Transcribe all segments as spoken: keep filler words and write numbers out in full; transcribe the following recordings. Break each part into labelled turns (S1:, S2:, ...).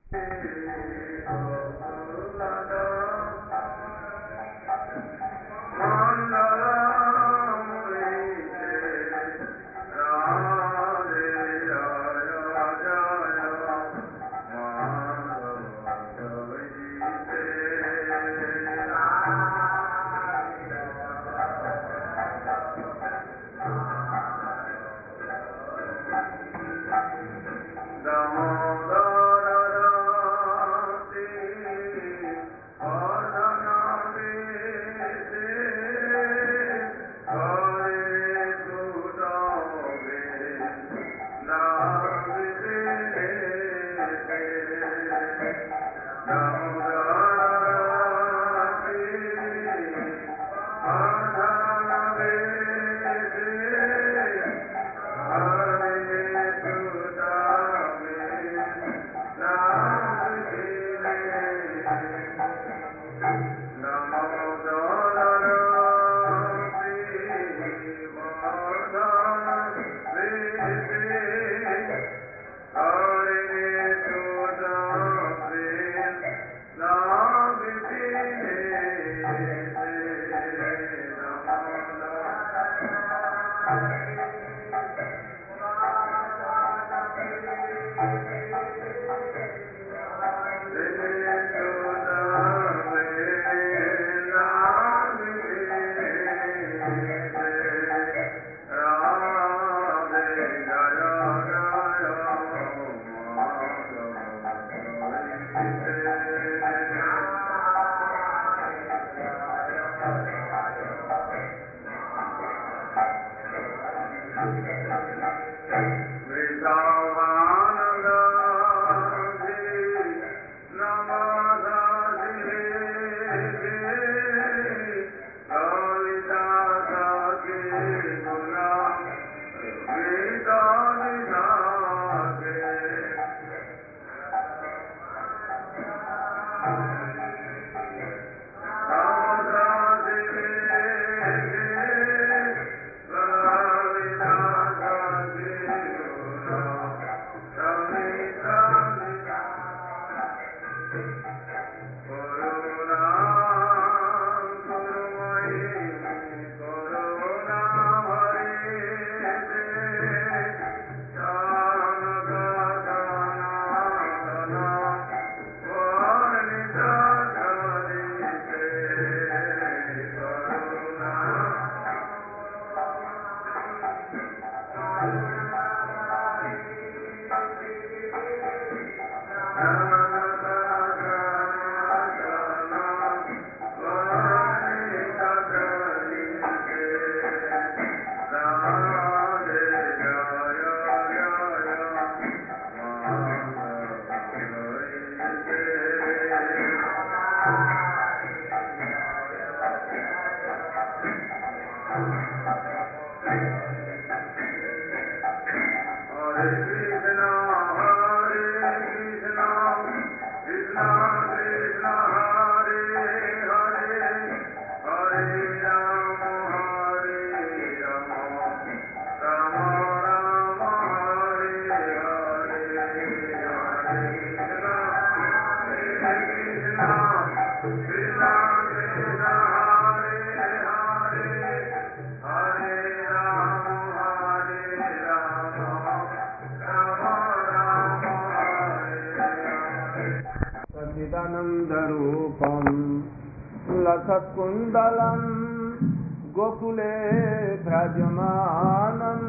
S1: लसत्कुण्डलं गोकुले भ्रजमानम्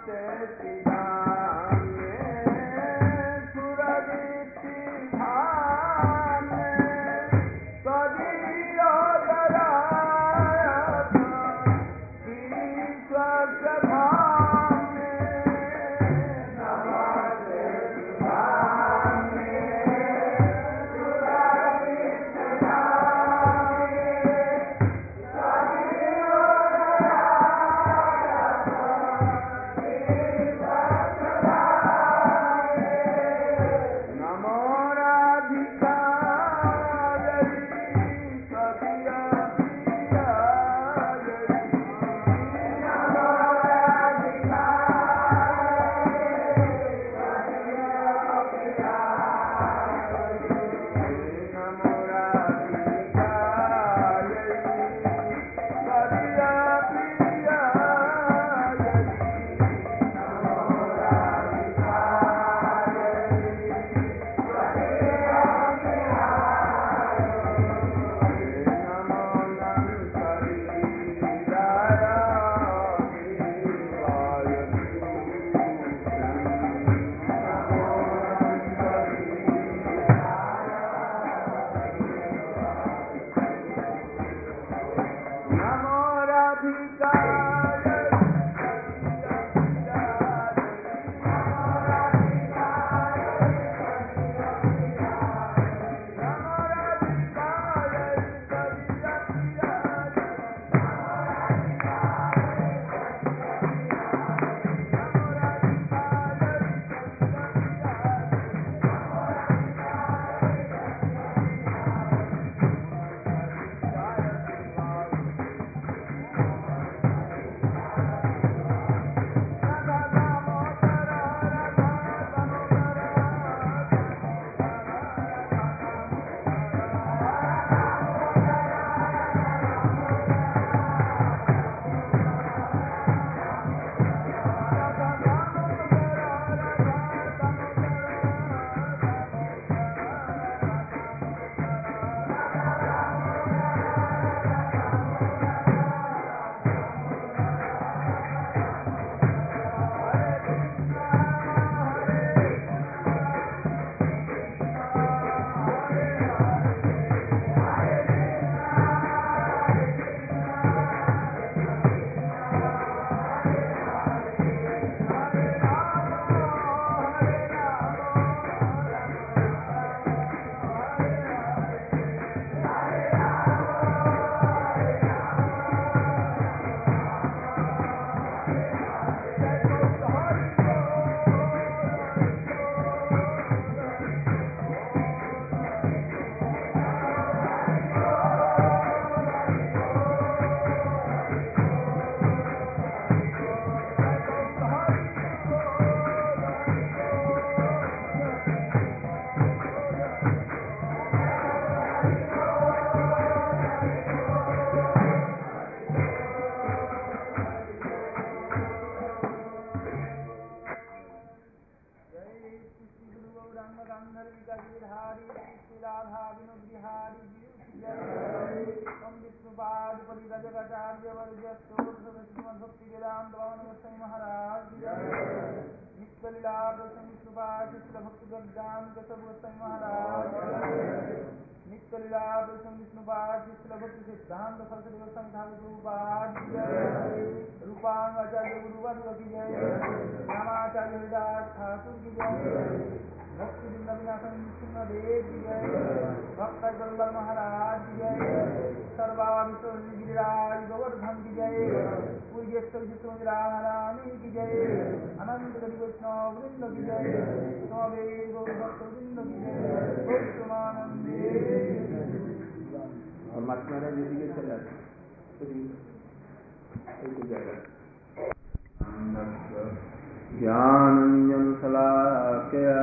S1: ज्ञानञ्जनशलाकया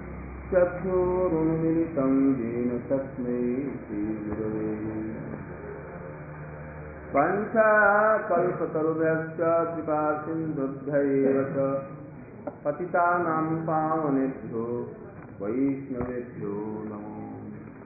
S1: चक्षुरुन्मिलितं येन तस्मै श्रीगुरवे पञ्चकल्पतरुभ्यश्च कृपासिन्धुभ्यैव च पतितानां पावनेभ्यो वैष्णवेभ्यो नमो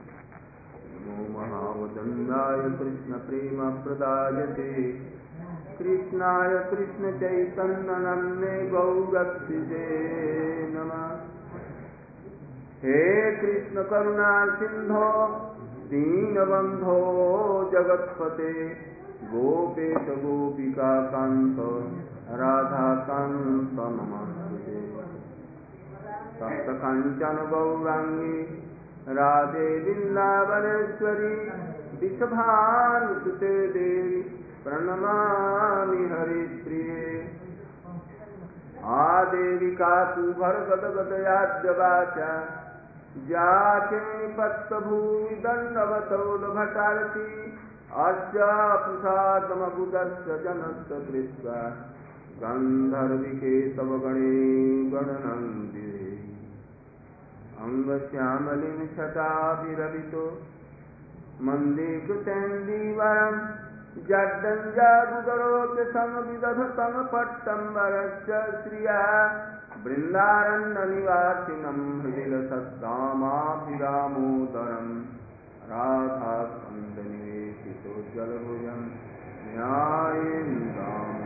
S1: नमो महावदन्याय कृष्णप्रेमप्रदायते कृष्णाय कृष्ण चैतन्य नाम्ने गौरक्षिते नमः। हे कृष्ण करुणा सिंधो दीनबंधो जगत्पते गोपेश गोपिका कांत राधा कांत नमस्ते। सप्त कांचन गौरांगी राधे वृंदावनेश्वरी विषभानुसुते देवी प्रणमामि हरिप्रिये। आदेविका तु भर्गदगदयाद्यवाचा जाचे पत्तभूमि दण्डवतोलभटारति अस्य प्रसादमबुदस्य जनस्य कृत्वा गन्धर्विके तव गणे गणनन्दिरे। अङ्गश्यामलिं शताभिरवितो मन्दे कृतेन्दीवरम् जड्डञ्जागुगरोप्य समविदधतं पट्टम्बरस्य श्रिया बृन्दारण्यनिवासिनं हृदिलसद्दामाभिरामोदरं राधास्कन्दनिवेशितो जलभुजं न्यायेन्द्राम्।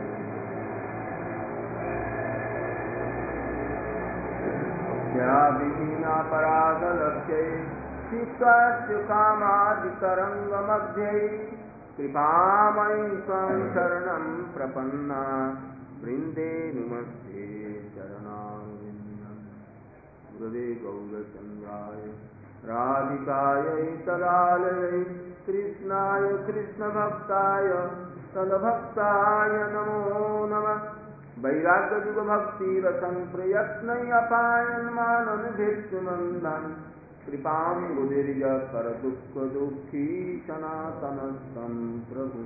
S1: विहीनापराधलक्ष्यै चित्तस्य कामादितरङ्गमध्ये कृपामयि त्वं शरणं प्रपन्ना वृन्दे नमस्ते चरणारविन्दम्। गुरवे गौरचन्द्राय राधिकायै तदालयै कृष्णाय कृष्णभक्ताय तद्भक्ताय नमो नमः। वैराग्ययुगभक्तिरसं प्रयत्नै अपायन्मानं भिक्षुनन्दन् कृपां गुदिर्य करदुःखदुःखी सनातनस्तं प्रभु।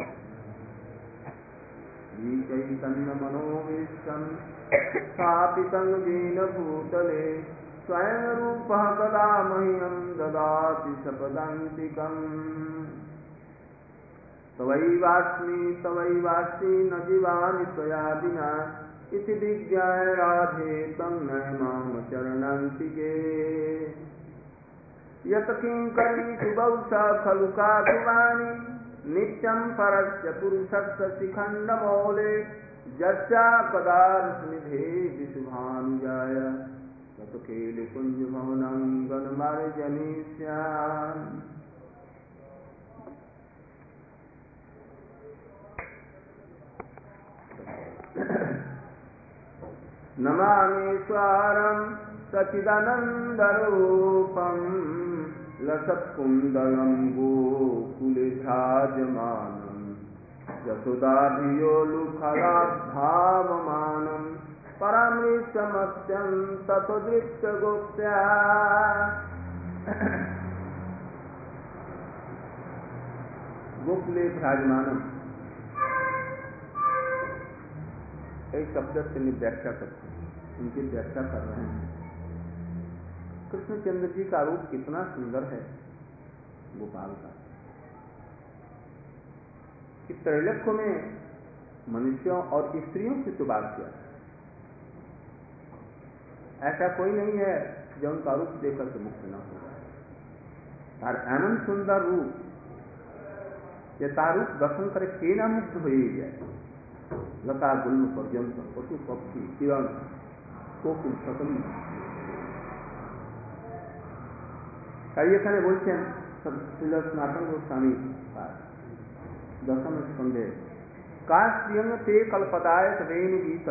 S1: श्रीचैतन्यमनोभीष्टं स्थापितं येन भूतले स्वयं रूपः कदा मह्यं ददाति सपदान्तिकम्। तवैवास्मि तवैवास्मि न जीवामि त्वया विना इति विज्ञाय राधे त्वं नय मां चरणान्तिके। यत् किंकरीषु बहुशः खलु काकुवानि नित्यं परस्य पुरुषस्य शिखण्डमौले यस्या कदास्निधे विशुभानुजाय तत् केलिकुञ्जभवनं गणमार्जनी स्याम्। नमामीश्वरं सच्चिदानन्दरूपं लसत्कुन्दलं गोकुले भ्राजमानं यशोदाधियोलुखलाद्भावमानं परामृशमस्यं ततोदृत्य गोप्या। गोकुले भ्राजमानं एक शब्द से व्याख्या करते हैं, उनकी व्याख्या कर रहे हैं। कृष्णचंद्र जी का रूप कितना सुंदर है गोपाल का, कि त्रैलोक्य में मनुष्यों और स्त्रियों की तो बात किया, ऐसा कोई नहीं है जो उनका रूप देखकर के मुक्त न हो जाए। तार आनंद सुंदर रूप ये तारूप दर्शन करे के ना मुक्त हो जाए। लता गुल्म पर्यंत पशु पक्षी किरण कोकिल सकली এখানে বলছেন শ্রীল সনাতন গোস্বামী দশম স্কন্ধে কাশ্রিয়ং তে কল্পদায় তদেন গীত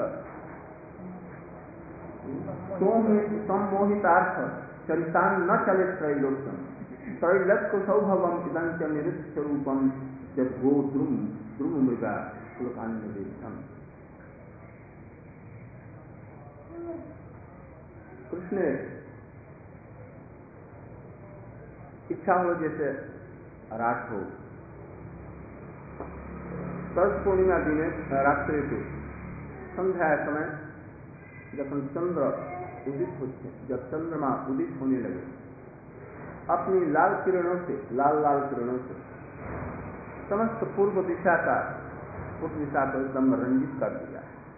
S1: সম্মোহিতার্थ चरितान न चले त्रैलोक्यम त्रैलोक्य सौभवम इदंच निरुच्च रूपम जद्गो द्रुम द्रुम मृगा पुलकान्यदेशम। कृष्ण इच्छा हो जैसे रात हो, सर्व पूर्णिमा दिने रात्रि को संध्या समय जब चंद्र उदित होते, जब चंद्रमा उदित होने लगे अपनी लाल किरणों से लाल लाल किरणों से समस्त पूर्व दिशा का उस दिशा को एकदम रंजित कर दिया।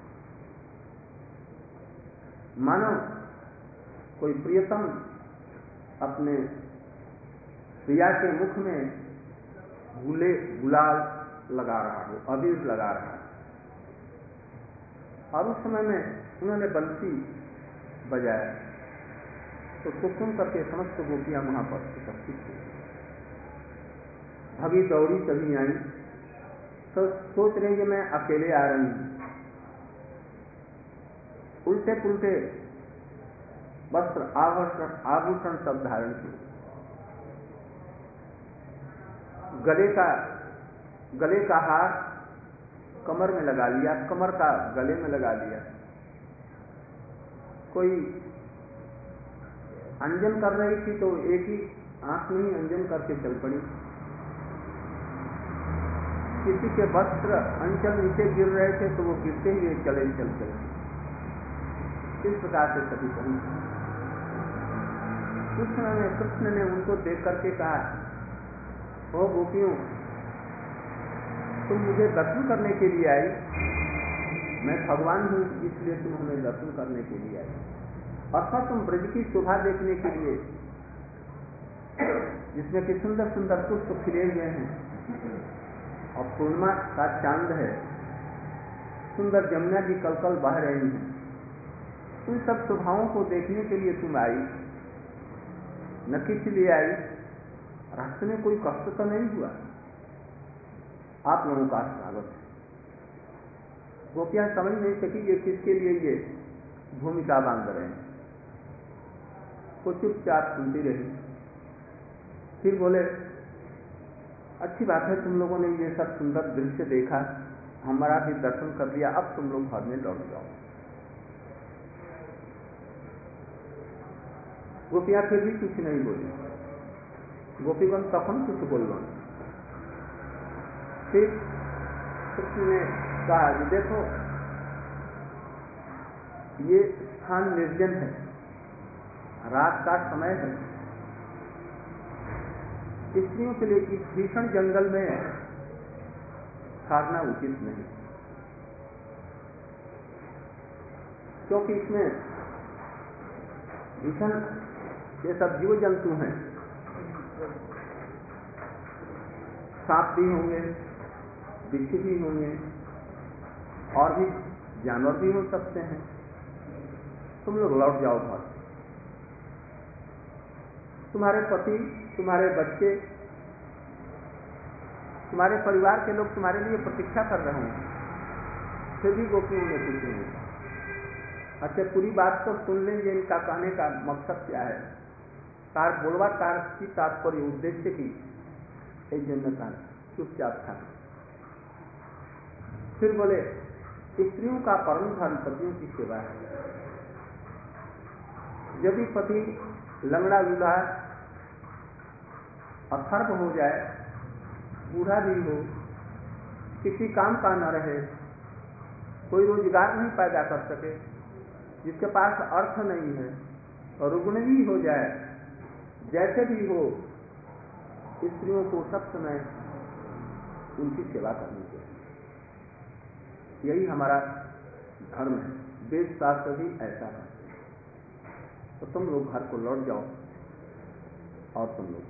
S1: मानो कोई प्रियतम अपने प्रिया के मुख में गुले गुलाल लगा रहा हो, अबीर लगा रहा है। और उस समय में उन्होंने बंसी बजाया तो उसको सुन करके समस्त गोपियां वहां पर उपस्थित थी। भगी दौड़ी सभी आई तो सोच रही कि मैं अकेले आ रही हूं। उल्टे पुल्टे वस्त्र आभूषण आभूषण सब धारण किए, गले का गले का हार कमर में लगा लिया, कमर का गले में लगा लिया। कोई अंजन कर रही थी तो एक ही आंख में ही अंजन करके चल पड़ी। किसी के वस्त्र अंचल नीचे गिर रहे थे तो वो गिरते हुए चले चलते। इस प्रकार से सभी पहुंचे। उस समय में कृष्ण ने उनको देख करके कहा, ओ गोपियों, तुम मुझे दर्शन करने के लिए आई, मैं भगवान हूं इसलिए तुम हमें दर्शन करने के लिए आई, अथवा तुम ब्रज की शोभा देखने के लिए जिसमें कि सुंदर सुंदर पुष्प खिले हुए हैं और पूर्णिमा का चांद है, सुंदर जमुना जी कलकल बह रही हैं, उन सब शोभाओं को देखने के लिए तुम आई, न किस लिए आई, रास्ते में कोई कष्ट तो नहीं हुआ, आप लोगों का स्वागत है। गोपियां समझ नहीं सकी ये किसके लिए ये भूमिका बांध रहे हैं, वो चुपचाप सुनती रही। फिर बोले, अच्छी बात है तुम लोगों ने ये सब सुंदर दृश्य देखा, हमारा भी दर्शन कर लिया, अब तुम लोग घर में लौट जाओ। गोपियां फिर भी कुछ नहीं बोली, गोपीगण तखन कुछ बोलो। फिर कृष्ण ने कहा कि देखो ये स्थान निर्जन है, रात का समय है, स्त्रियों के लिए इस भीषण जंगल में ठहरना उचित नहीं, क्योंकि इसमें भीषण ये सब जीव जंतु हैं, सांप भी होंगे, बिच्छू भी होंगे और भी जानवर भी हो सकते हैं, तुम लोग लौट जाओ घर। तुम्हारे पति, तुम्हारे बच्चे, तुम्हारे परिवार के लोग तुम्हारे लिए प्रतीक्षा कर रहे हैं। फिर भी गोपियों ने कुछ नहीं कहा। अच्छा, पूरी बात तो सुन लेंगे, इनका कहने का मकसद क्या है, कार बोलवा कार की तात्पर्य उद्देश्य की एक जन का चुपचाप था। फिर बोले, स्त्रियों का परम धर्म पतियों की सेवा है। यदि पति लंगड़ा लूला अथर्व हो जाए, बूढ़ा भी हो, किसी काम का न रहे, कोई रोजगार नहीं पैदा कर सके, जिसके पास अर्थ नहीं है, और रुग्ण भी हो जाए, जैसे भी हो, स्त्रियों को सब समय उनकी सेवा करनी चाहिए। यही हमारा धर्म है, वेद शास्त्र भी ऐसा है। तो तुम लोग घर को लौट जाओ और तुम लोग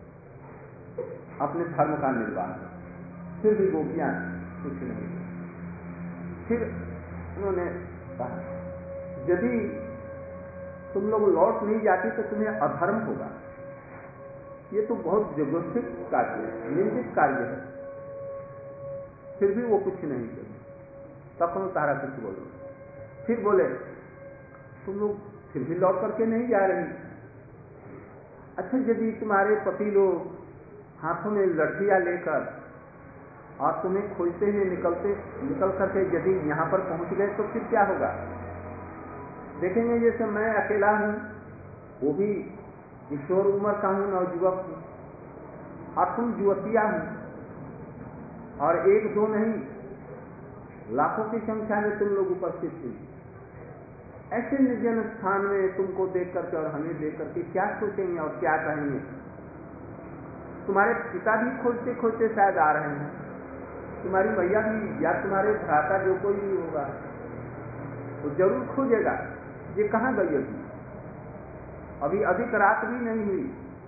S1: अपने धर्म का निर्वाह करो। फिर भी गोपियां कुछ नहीं। फिर उन्होंने कहा, यदि तुम लोग लौट नहीं जाती तो तुम्हें अधर्म होगा, ये तो बहुत जबरदस्त कार्य है, निंदित कार्य है। फिर भी वो कुछ नहीं बोले, तब तारा कुछ बोलो। फिर बोले, तुम लोग फिर भी लौट करके नहीं जा रही। अच्छा, यदि तुम्हारे पति लोग हाथों में लठियां लेकर और तुम्हें खोजते हुए निकलते निकल करके यदि यहां पर पहुंच गए तो फिर क्या होगा? देखेंगे जैसे मैं अकेला हूं, वो भी किशोर उम्र का हूं, नवयुवक हूं, और तुम युवतियां हूं, और एक दो नहीं लाखों की संख्या में तुम लोग उपस्थित हुई। ऐसे निर्जन स्थान में तुमको देख करके और हमें देख करके क्या सोचेंगे और क्या कहेंगे? तुम्हारे पिता भी खोजते खोजते शायद आ रहे हैं, तुम्हारी भैया भी, या तुम्हारे भ्राता जो कोई भी होगा वो तो जरूर खोजेगा, ये कहाँ गई अभी? अभी अधिक रात भी नहीं हुई,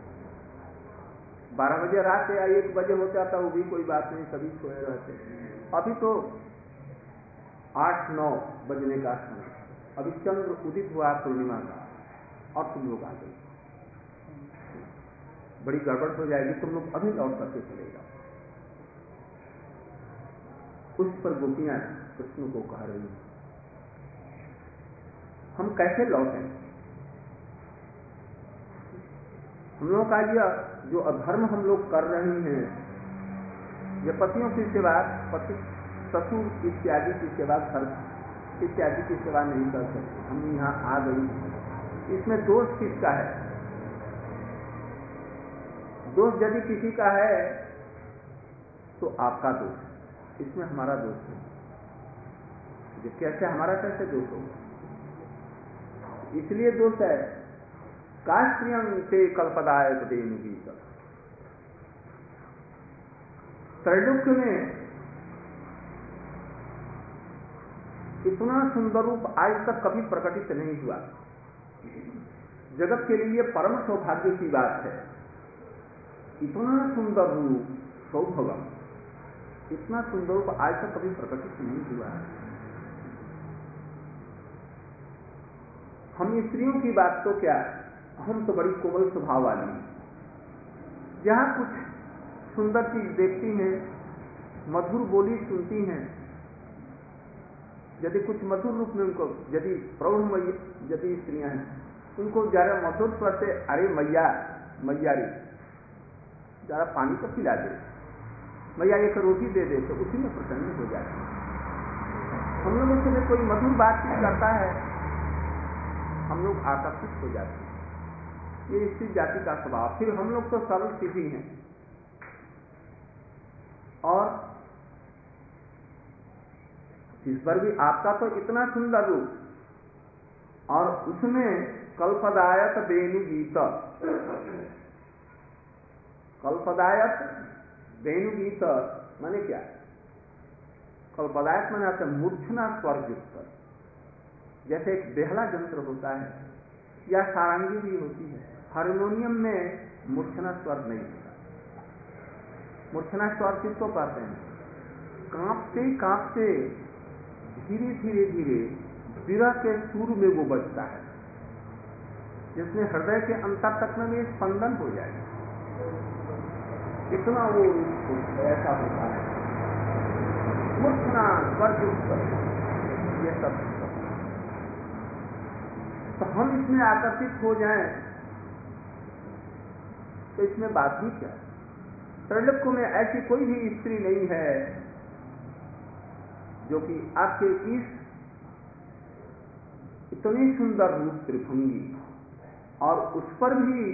S1: बारह बजे रात या एक बजे हो जाता, वो भी कोई बात नहीं, सभी सोए रहते। अभी तो आठ नौ बजने का समय, अभी चंद्र उदित हुआ पूर्णिमा का, और तुम लोग आ गए, बड़ी गड़बड़ हो जाएगी, तुम लोग अभी लौट करके चले जाओ। उस पर गोपियां कृष्ण को कह रही हैं, हम कैसे लौटें? हम लोगों का यह जो अधर्म हम लोग कर रहे हैं, ये पतियों की सेवा, पति ससुर इत्यादि की सेवा, घर इत्यादि की सेवा नहीं कर सकते, हम यहाँ आ गई, इसमें दोष किसका है? दोष यदि किसी का है तो आपका दोष है, इसमें हमारा दोष नहीं। ये कैसे हमारा कैसे दोष होगा? इसलिए दोष है काष्ट्रियं ते कल्पदाय तदेनुगीत। त्रैलोक्य में इतना सुंदर रूप आज तक कभी प्रकटित नहीं हुआ। जगत के लिए परम सौभाग्य की बात है, इतना सुंदर रूप, सौभाग्य, इतना सुंदर रूप आज तक कभी प्रकटित नहीं हुआ है। हम स्त्रियों की बात तो क्या, हम तो बड़ी कोमल स्वभाव वाली हैं। जहां कुछ सुंदर चीज देखती हैं, मधुर बोली सुनती हैं, यदि कुछ मधुर रूप में उनको, यदि प्रौढ़ यदि स्त्रियां हैं, उनको जरा मधुर स्वर से, अरे मैया मैया रे, जरा पानी तो पिला दे, मैया एक रोटी दे दे, तो उसी में प्रसन्न हो जाती है। हम लोगों से कोई मधुर बात करता है, हम लोग आकर्षित हो जाते हैं। ये स्त्री जाति का स्वभाव। फिर हम लोग तो सरल सीधी हैं, और इस पर भी आपका तो इतना सुंदर रूप, और उसमें कल्पदायत वेणुगीत, कल्पदायत वेणुगीत माने क्या? कल्पदायत माने आता मूर्छना स्वर युक्त, जैसे एक बेहला यंत्र होता है या सारंगी भी होती है, हारमोनियम में मूर्छना स्वर नहीं होता। मूर्छना स्वर किसको कहते हैं? कांपते कांपते धीरे धीरे धीरे विरह के सुर में वो बजता है, जिसमें हृदय के अंतर तक में भी स्पंदन हो जाए, इतना वो ऐसा होता है। मूर्छना स्वर युक्त, ये सब, तो हम इसमें आकर्षित हो जाएं तो इसमें बात ही क्या? त्रैलोक्य में ऐसी कोई भी स्त्री नहीं है जो कि आपके इस इतनी सुंदर रूप त्रिभंगी, और उस पर भी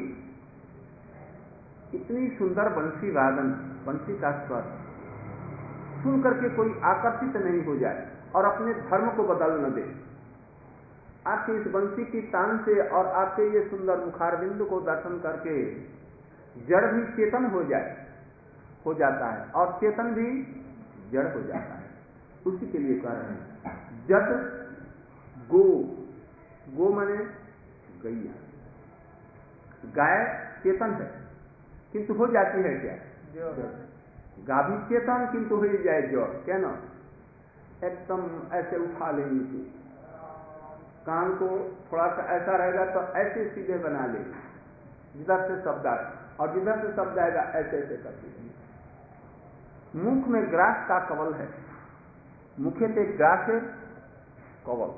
S1: इतनी सुंदर बंसी वादन, बंसी का स्वर सुन करके कोई आकर्षित नहीं हो जाए और अपने धर्म को बदल न दे। आपके इस बंसी की तान से और आपके ये सुंदर मुखारबिंद को दर्शन करके जड़ भी चेतन हो जाए, हो जाता है, और चेतन भी जड़ हो जाता है। उसी के लिए कह रहे हैं जट गो, गो माने गैया, गाय चेतन है किंतु हो जाती है क्या? गा भी चेतन किंतु हो जाए जड़, क्या ना, एकदम ऐसे उठा लेंगे थी, कान को थोड़ा सा ऐसा रहेगा तो ऐसे सीधे बना ले, जिधर से शब्द आए, और जिधर से शब्द आएगा ऐसे ऐसे करती है। मुख में ग्रास का कवल है, मुखे ते ग्रास कवल,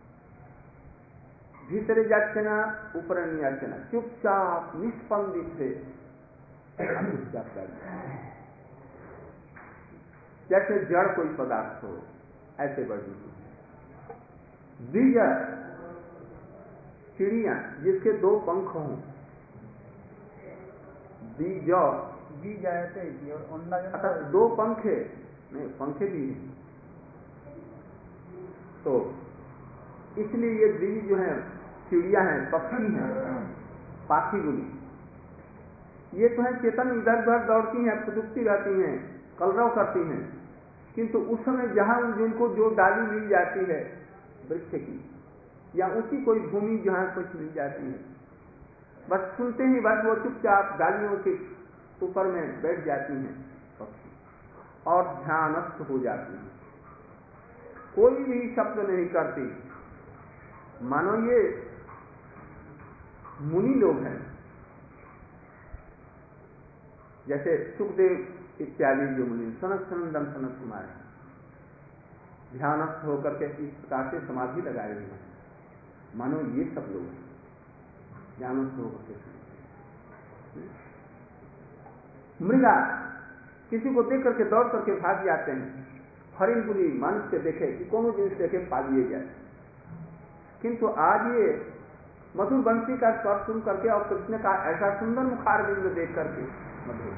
S1: भीतरे जाते ना ऊपर नहीं आते ना, चुपचाप निष्पंदित है, जैसे जड़ कोई पदार्थ हो ऐसे बढ़ी। बीज चिड़िया जिसके दो पंख हों, बीज बीज आते और दो पंखे नहीं, पंखे भी हैं, तो इसलिए ये बीज जो है चिड़िया हैं, पक्षी हैं, पाखी गुली, ये तो है चेतन, इधर उधर दौड़ती हैं, फुदकती रहती हैं, कलरव करती हैं, किंतु उस समय जहां जिनको जो डाली मिल जाती है वृक्ष की, या उसी कोई भूमि जहां कुछ मिल जाती है, बस सुनते ही बस वो चुपचाप डालियों के ऊपर में बैठ जाती हैं पक्षी और ध्यानस्थ हो जाती हैं। कोई भी शब्द नहीं करती, मानो ये मुनि लोग हैं। जैसे सुखदेव इत्यादि जो मुनि, सनक सनंदन सनत कुमार हैं, ध्यानस्थ होकर के इस प्रकार से समाधि लगाए हुए हैं, मानो ये सब लोग ध्यानस्थ होकर के। मृगा किसी को देख करके दौड़ करके भाग जाते हैं, हरिण बुरी मनुष्य देखे कि कोनो जिनिस देखे पालिए जाए, किंतु आज ये मधुर बंसी का स्वर सुन करके और कृष्ण का ऐसा सुंदर मुखार बिंदु देख करके मधुर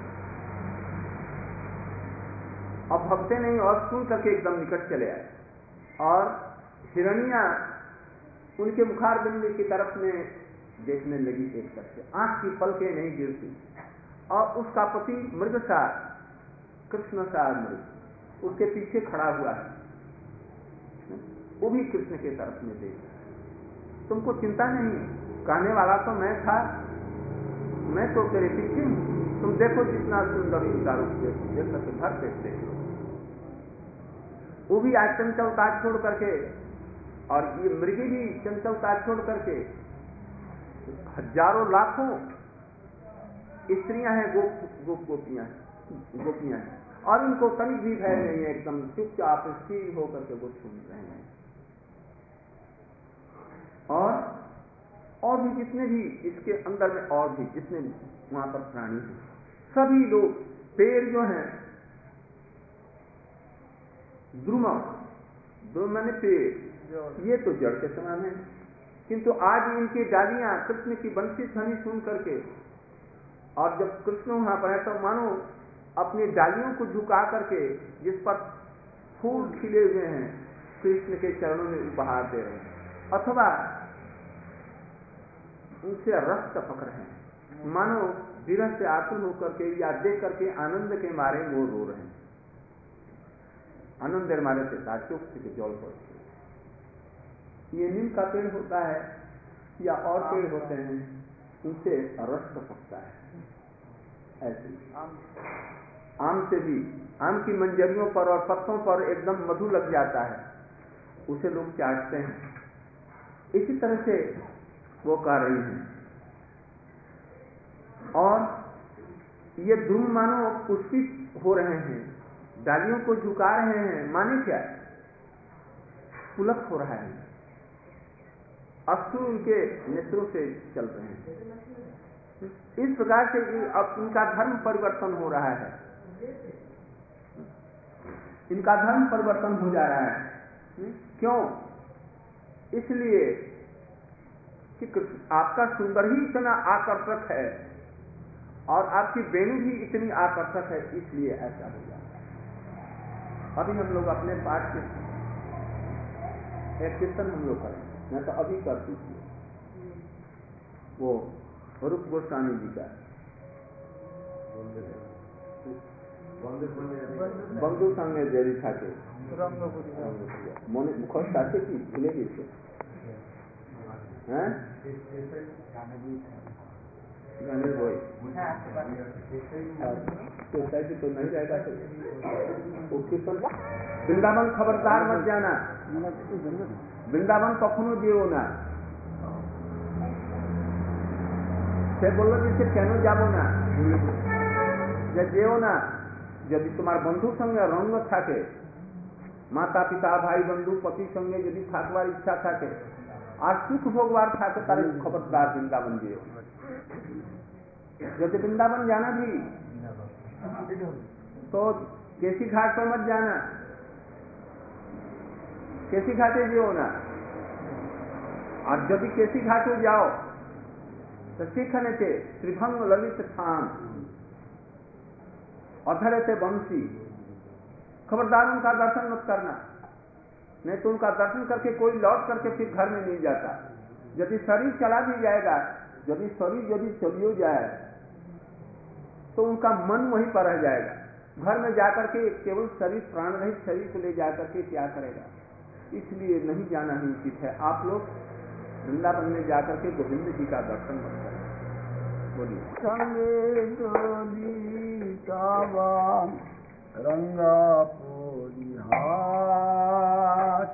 S1: अब भगते नहीं और सुन करके एकदम निकट चले आए, और हिरणिया उनके मुखार बिंदु की तरफ में देखने लगी एक तरफ से, आंख की पलकें नहीं गिरती, और उसका पति मृगसार कृष्णसार मृग उसके पीछे खड़ा हुआ है, वो भी कृष्ण के तरफ में देख, तुमको चिंता नहीं, कहने वाला तो मैं था, मैं तो तेरे पीछे हूं, तुम देखो जितना सुंदर उनका रूप देख सकते भर से देख लो। वो भी आज चंचलता छोड़ करके, और ये मृगी भी चंचलता छोड़ करके, हजारों लाखों स्त्रियां हैं, गोप गोप गोपियां गोपियां हैं, और इनको तनिक भी भय नहीं है, एकदम चुपचाप स्थिर होकर के वो सुन रहे हैं। और और भी जितने भी इसके अंदर में और भी जितने वहां पर प्राणी हैं, सभी लोग, पेड़ जो हैं, द्रुम द्रुम मैंने पेड़, ये तो जड़ के समान है, किंतु आज इनकी डालियां कृष्ण की बंसी ध्वनि सुन करके, और जब कृष्ण वहां पर है तो मानो अपनी डालियों को झुका करके जिस पर फूल खिले हुए हैं कृष्ण के चरणों में उपहार दे रहे हैं, अथवा उनसे रस टपक रहे हैं, मानो विरह से आतुर होकर के या देख करके आनंद के मारे वो रो रहे हैं, आनंद मारे से साचुक के जल पड़ते। ये नीम का पेड़ होता है या और पेड़ होते हैं, उनसे रस टपकता है, ऐसे आम से भी, आम की मंजरियों पर और पत्तों पर एकदम मधु लग जाता है, उसे लोग चाटते हैं। इसी तरह से वो कर रही हैं, और ये धूम मानो पुष्पित हो रहे हैं, डालियों को झुका रहे हैं, माने क्या पुलक हो रहा है, अश्रु उनके नेत्रों से चल रहे हैं। इस प्रकार से अब इनका धर्म परिवर्तन हो रहा है, इनका धर्म परिवर्तन हो जा रहा है। क्यों? इसलिए कि आपका सुंदर ही इतना आकर्षक है और आपकी वेणु भी इतनी आकर्षक है, इसलिए ऐसा हो जाता है। अभी हम लोग अपने पाठ के एक कीर्तन हम लोग करें, मैं तो अभी करती थी, वो रूप गोस्वामी जी का बंधु संगे देरी থাকে মনে মুখস্থ আছে কি ভুলে গেছে? হ্যাঁ, গানের বই सोसाइटी तो नहीं जाएगा तो वो कीर्तन। वृंदावन खबरदार मत जाना, वृंदावन कखनो যেও না। সে বলল যে কেন যাব না, যে যেও না, যদি তোমার বন্ধুর সঙ্গে রঙ্গ থাকে, মাতা পিতা ভাই বন্ধু পতির সঙ্গে যদি থাকবার ইচ্ছা থাকে আর সুখ ভোগবার থাকে, তাহলে খবরদার বৃন্দাবন যেও। যদি वृंदावन जाना भी तो केसी घाट पर मत जाना, केसी घाटे जेओ ना। और जब केसी घाटे जाओ तो सीखने थे त्रिभंग ललित स्थान अधरे थे बंसी, खबरदार उनका दर्शन मत करना, नहीं तो उनका दर्शन करके कोई लौट करके फिर घर में नहीं जाता। यदि शरीर चला भी जाएगा, यदि शरीर यदि चलियो जाए तो उनका मन वहीं पर रह जाएगा। घर में जाकर के केवल शरीर, प्राण रहित शरीर को ले जाकर के क्या करेगा? इसलिए नहीं जाना ही उचित है। आप लोग वृंदावन में जाकर के गोविंद जी का दर्शन मत करें। बोलिए। रंगा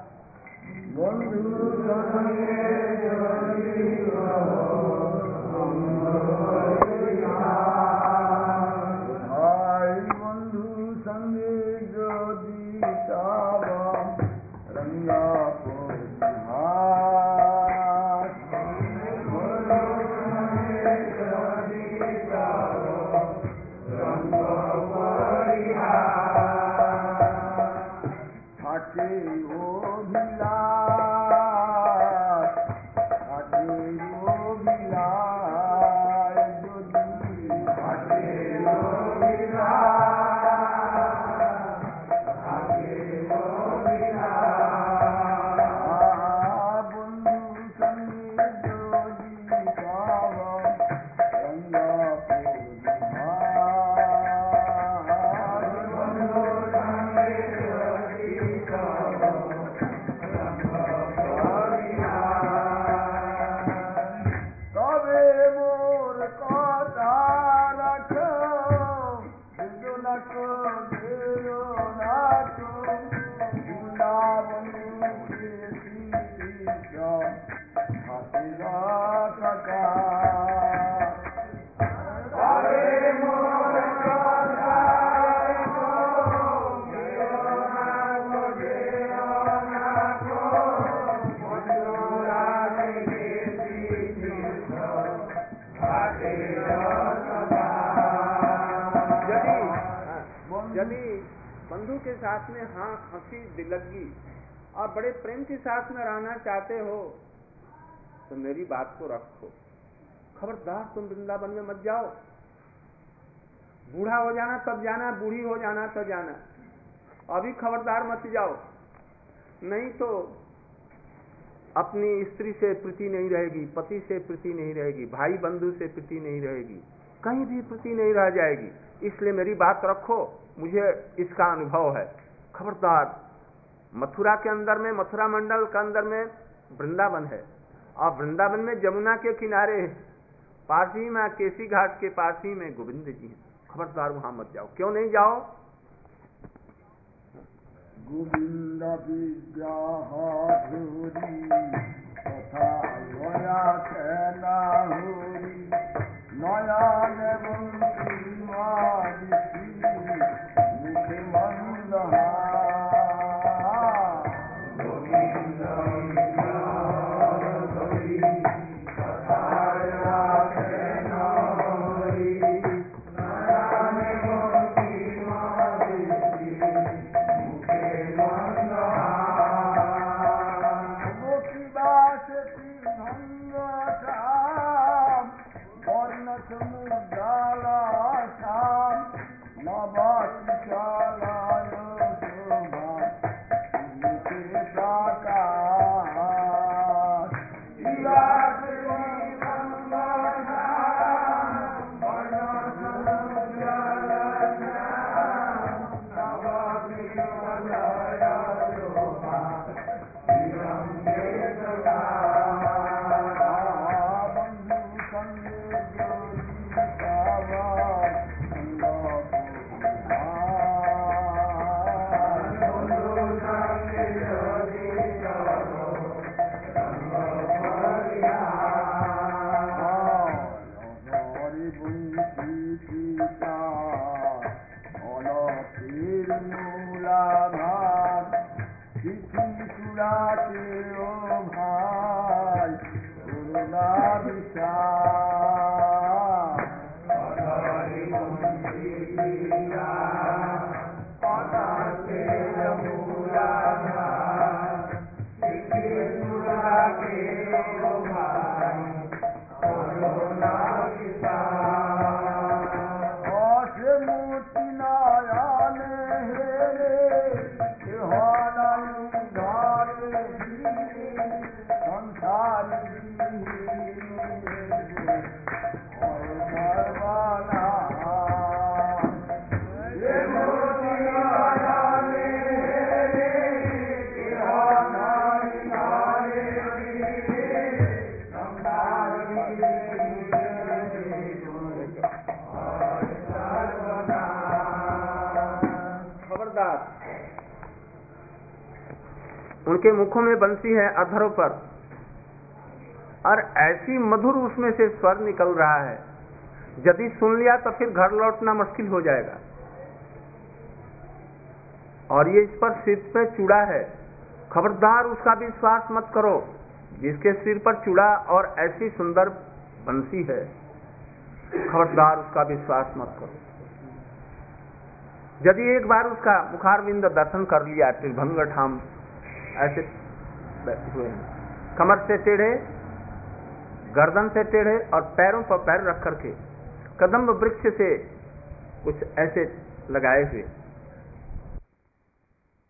S1: बंधु के साथ में हाँ हंसी दिलगी और बड़े प्रेम के साथ में रहना चाहते हो तो मेरी बात को रखो। खबरदार तुम वृंदावन में मत जाओ। बूढ़ा हो जाना तब जाना, बूढ़ी हो जाना तब जाना, अभी खबरदार मत जाओ, नहीं तो अपनी स्त्री से प्रीति नहीं रहेगी, पति से प्रीति नहीं रहेगी, भाई बंधु से प्रीति नहीं रहेगी, कहीं भी प्रीति नहीं रह जाएगी। इसलिए मेरी बात रखो, मुझे इसका अनुभव है। खबरदार। मथुरा के अंदर में, मथुरा मंडल के अंदर में वृंदावन है और वृंदावन में जमुना के किनारे पास ही में, केसी घाट के पास ही में गोविंद जी हैं। खबरदार वहां मत जाओ। क्यों नहीं जाओ?
S2: गोविंद तथा नया
S1: उनके मुखों में बंसी है अधरों पर, और ऐसी मधुर उसमें से स्वर निकल रहा है, यदि सुन लिया तो फिर घर लौटना मुश्किल हो जाएगा। और ये इस पर सिर पे चूड़ा है, खबरदार उसका विश्वास मत करो। जिसके सिर पर चूड़ा और ऐसी सुंदर बंसी है, खबरदार उसका विश्वास मत करो। यदि एक बार उसका मुखारविंद दर्शन कर लिया, त्रिभंग ठाम ऐसे बैठे हुए हैं, कमर से टेढ़े, गर्दन से टेढ़े और पैरों पर पैर रख करके कदम्ब वृक्ष से कुछ ऐसे लगाए हुए,